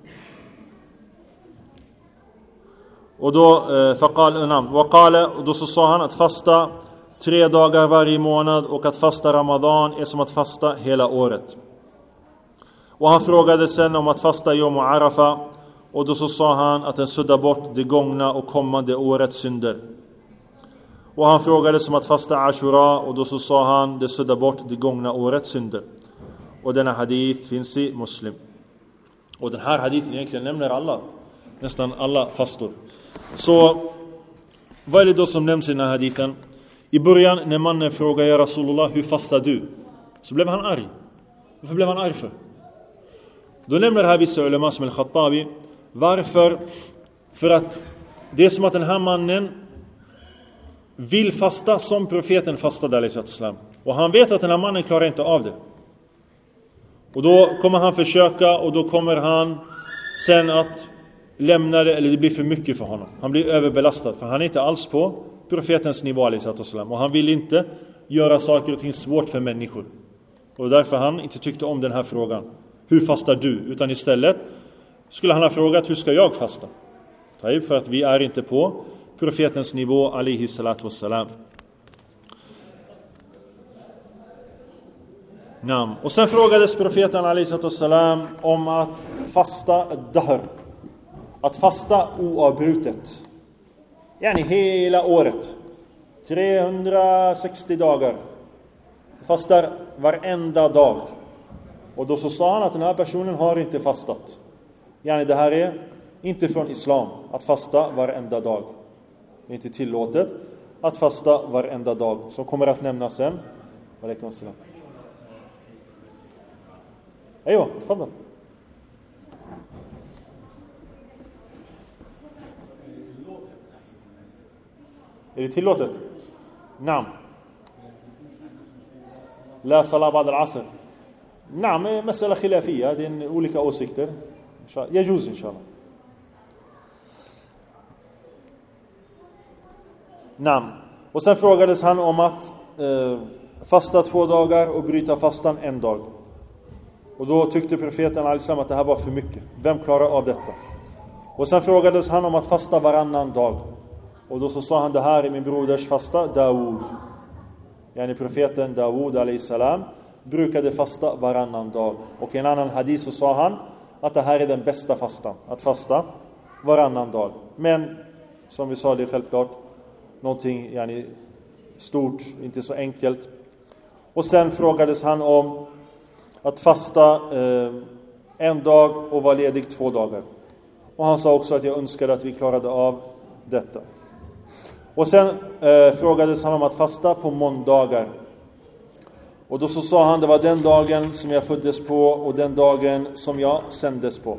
Och då faqal nam wa qala, och då så sa han att fasta tre dagar varje månad och att fasta Ramadan är som att fasta hela året. Och han frågade sen om att fasta Yom Arafa, och då så sa han att den suddar bort det gångna och kommande årets synder. Och han frågade om att fasta Ashura, och då så sa han det suddar bort det gångna årets synder. Och denna hadith finns i Muslim. Och den här hadithen egentligen nämner alla, nästan alla fastor. Så vad är det då som nämns i den här hadithen? I början när mannen frågade ja Rasulullah, hur fastar du? Så blev han arg. Varför blev han arg för? Då nämner det här vissa ulema som al-Khattabi. Varför? För att det är som att den här mannen vill fasta som profeten fastade alaihissalam. Och han vet att den här mannen klarar inte av det. Och då kommer han försöka, och då kommer han sen att lämna det, eller det blir för mycket för honom. Han blir överbelastad, för han är inte alls på profetens nivå alaihissalam. Och han vill inte göra saker och ting svårt för människor. Och därför han inte tyckte om den här frågan. Hur fastar du? Utan istället skulle han ha frågat, hur ska jag fasta? För att vi är inte på profetens nivå alaihissalam. Nam. Och sen frågades profeten alaihissalam om att fasta dahr. Att fasta oavbrutet. Yani hela året. trehundrasextio dagar. Fastar varenda dag. Och då så sa han att den här personen har inte fastat. Yani det här är inte från islam. Att fasta varenda dag. Det är inte tillåtet att fasta varenda dag, som kommer att nämnas sen. Alaikum assalam. Ejo, tfaddal. Är det tillåtet? Naam. La salat ba'd al-asr. Naam, masala khilafiyya, det är olika åsikter. Yajuz inshallah. Naam. Och sen frågades han om att eh, fasta två dagar och bryta fastan en dag. Och då tyckte profeten al-Islam att det här var för mycket. Vem klarar av detta? Och sen frågades han om att fasta varannan dag. Och då så sa han, det här är min broders fasta, Dawud. Yani profeten Dawud alayhi brukade fasta varannan dag. Och i en annan hadith så sa han att det här är den bästa fastan. Att fasta varannan dag. Men som vi sa, det är självklart någonting yani, stort, inte så enkelt. Och sen frågades han om att fasta eh, en dag och vara ledig två dagar. Och han sa också att jag önskade att vi klarade av detta. Och sen eh, frågades han om att fasta på måndagar. Och då så sa han, det var den dagen som jag föddes på och den dagen som jag sändes på.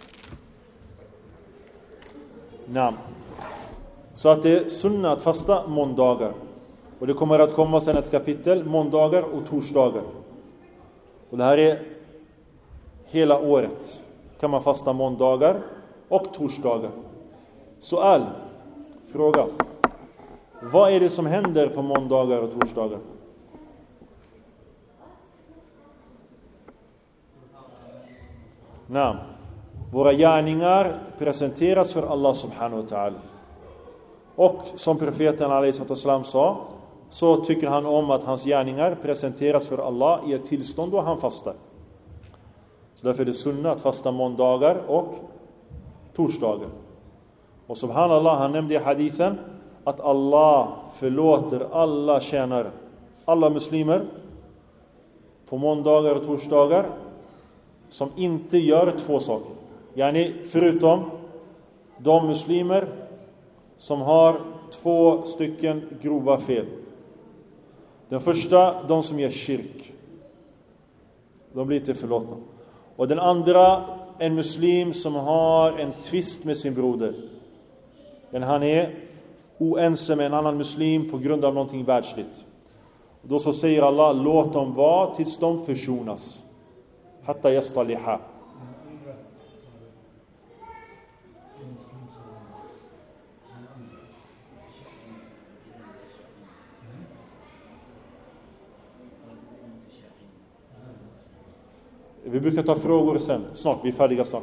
Namn. Så att det är sunna att fasta måndagar. Och det kommer att komma sen ett kapitel, måndagar och torsdagar. Och det här är hela året. Kan man fasta måndagar och torsdagar. Sual, fråga. Vad är det som händer på måndagar och torsdagar? Nej. Våra gärningar presenteras för Allah subhanahu wa ta'ala. Och som profeten alayhi salam sa, så tycker han om att hans gärningar presenteras för Allah i ett tillstånd då han fastar. Så därför är det sunna att fasta måndagar och torsdagar. Och subhanallah, han nämnde i hadithen att Allah förlåter alla tjänare, alla muslimer på måndagar och torsdagar som inte gör två saker. Yani förutom de muslimer som har två stycken grova fel. Den första, de som gör kyrk. De blir inte förlåtna. Och den andra, en muslim som har en tvist med sin broder. Men han är oense med en annan muslim på grund av någonting världsligt. Då så säger Allah, låt dem vara tills de försonas. Hatta yastaliha. Vi brukar ta frågor sen. Snart, vi är färdiga snart.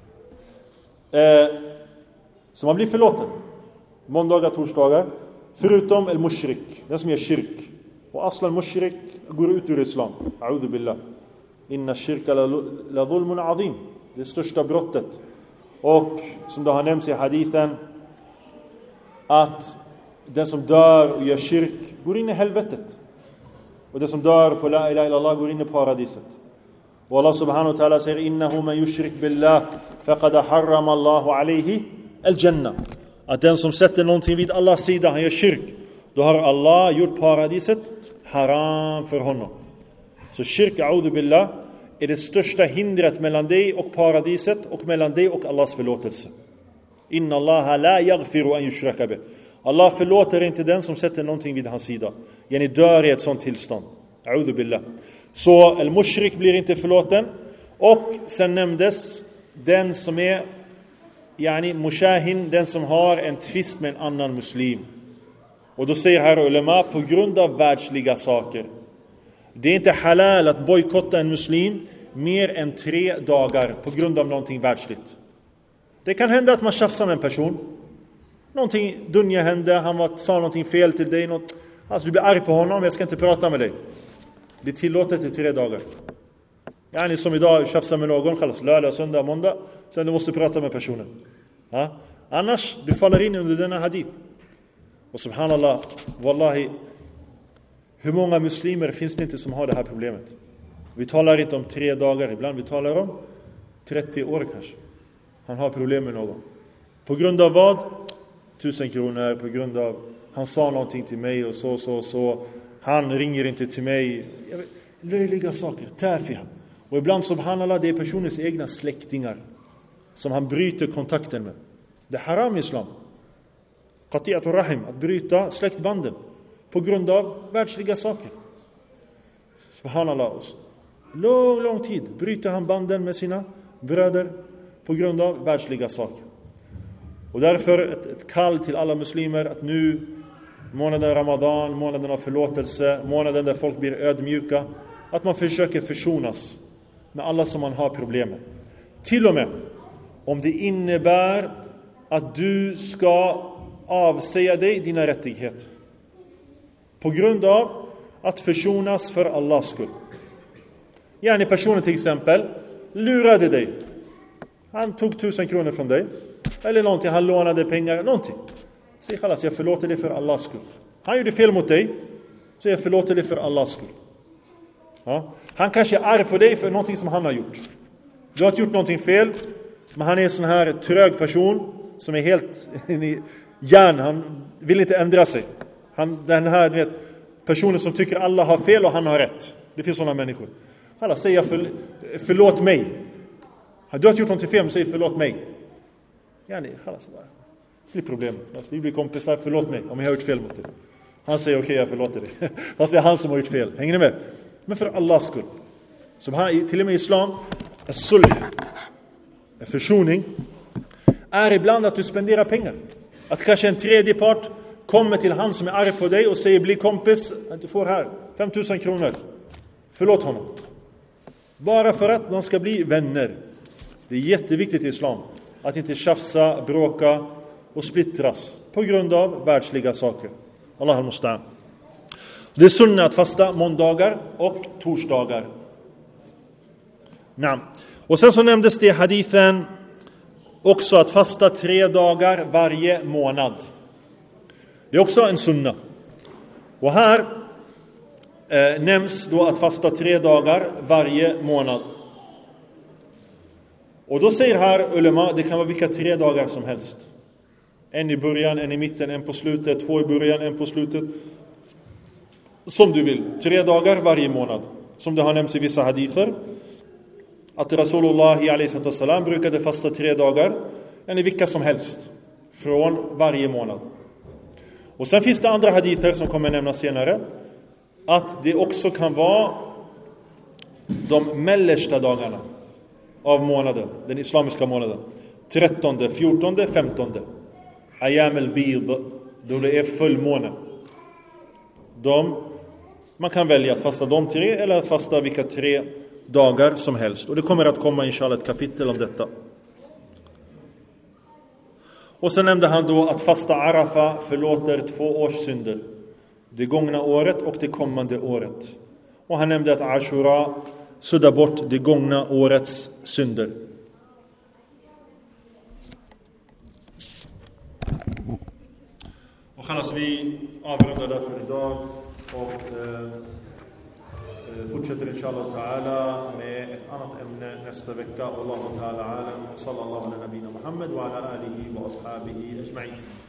Eh, så man blir förlåten. Måndagar, torsdagar. Förutom el-mushrik. Den som gör kyrk. Och aslan mushrik går ut ur islam. A'udhu billah. Inna shirka la dhulmun azim. Det största brottet. Och som det har nämnts i hadithen, att den som dör och gör kyrk går in i helvetet. Och den som dör på la ilaha illallah går in i paradiset. Och Allah subhanahu wa ta'ala säger, innahu man yushrik billah faqad harrama Allahu alayhi al-jannah. Att den som sätter någonting vid Allahs sida, han gör kyrk, då har Allah gjort paradiset haram för honom. Så kyrk, a'udhu billah, är det största hindret mellan dig och paradiset och mellan dig och Allahs förlåtelse. Inna Allah la yaghfiru an yushraka bih. Allah förlåter inte den som sätter någonting vid hans sida. Yani dör i ett sånt tillstånd. A'udhu billah. Så el-mushrik blir inte förlåten. Och sen nämndes den som är yani mushahin, den som har en tvist med en annan muslim. Och då säger här ulema, på grund av världsliga saker. Det är inte halal att bojkotta en muslim mer än tre dagar på grund av någonting världsligt. Det kan hända att man tjafsar med en person. Någonting dunja hände, han var, sa någonting fel till dig. Något, alltså du blir arg på honom, jag ska inte prata med dig. Det är tillåtet i tre dagar. Yani som idag, tjafsar med någon, kallas lördag, söndag, måndag. Sen du måste prata med personen. Ja? Annars, du faller in under denna hadith. Och subhanallah, wallahi, hur många muslimer finns det inte som har det här problemet? Vi talar inte om tre dagar, ibland vi talar om trettio år kanske. Han har problem med någon. På grund av vad? Tusen kronor, på grund av han sa någonting till mig och så, så, så. Han ringer inte till mig. Löjliga saker, tafiha. Och ibland, subhanallah, det är personens egna släktingar som han bryter kontakten med. Det är haram i islam. Qati'atul rahim, att bryta släktbanden på grund av världsliga saker. Subhanallah. Lång, lång tid bryter han banden med sina bröder på grund av världsliga saker. Och därför ett, ett kall till alla muslimer att nu, månaden Ramadan, månaden av förlåtelse, månaden där folk blir ödmjuka, att man försöker försonas med alla som man har problem med. Till och med om det innebär att du ska avsäga dig dina rättigheter på grund av att försonas för Allahs skull. Yani personen till exempel lurade dig. Han tog tusen kronor från dig. Eller någonting, han lånade pengar, någonting. Säg khalas, jag förlåter dig för Allahs skull. Han gjorde fel mot dig, så jag förlåter dig för Allahs skull. Ja? Han kanske är arg på dig för någonting som han har gjort. Du har inte gjort någonting fel, men han är en sån här trög person som är helt i järn. Han vill inte ändra sig. Han, den här du vet, personen som tycker alla har fel och han har rätt. Det finns sådana människor. Alla säger för, förlåt mig. Du har inte gjort någonting fel, men säger förlåt mig. Ja, nej, khalas. Slipp problemet. Vi blir kompisar, förlåt mig om jag har gjort fel mot dig. Han säger okej, okay, jag förlåter dig. Fast det är han som har gjort fel. Hänger ni med? Men för Allahs skull. Som han, till och med i islam, sulh, försoning, är ibland att du spenderar pengar. Att kanske en tredje part kommer till han som är arg på dig och säger bli kompis, att du får här fem tusen kronor. Förlåt honom. Bara för att de ska bli vänner. Det är jätteviktigt i islam att inte tjafsa, bråka och splittras på grund av världsliga saker. Allah al-Musta'an. Det är sunna att fasta måndagar och torsdagar. Naam. Och sen så nämndes det i hadithen också att fasta tre dagar varje månad. Det är också en sunna. Och här eh, nämns då att fasta tre dagar varje månad. Och då säger här ulema, det kan vara vilka tre dagar som helst. En i början, en i mitten, en på slutet, två i början, en på slutet. Som du vill. Tre dagar varje månad. Som det har nämnts i vissa hadither. Att Rasulullah alaihi wasallam brukade fasta tre dagar. Eller vilka som helst. Från varje månad. Och sen finns det andra hadither som kommer nämnas senare. Att det också kan vara de mellersta dagarna av månaden. Den islamiska månaden. trettonde, fjortonde, femtonde. Ayam al-bid. Då det är fullmåne. De, man kan välja att fasta de tre eller att fasta vilka tre dagar som helst. Och det kommer att komma inshallah ett kapitel om detta. Och sen nämnde han då att fasta Arafa förlåter två års synder. Det gångna året och det kommande året. Och han nämnde att Ashura suddar bort det gångna årets synder. Och khalas, vi avrundar därför idag och eh, fortsätter inshallah ta'ala med ett annat ämne nästa vecka. Allahu ta'ala alam. Sallallahu ala nabina Muhammad wa ala alihi wa ashabihi ajma'in.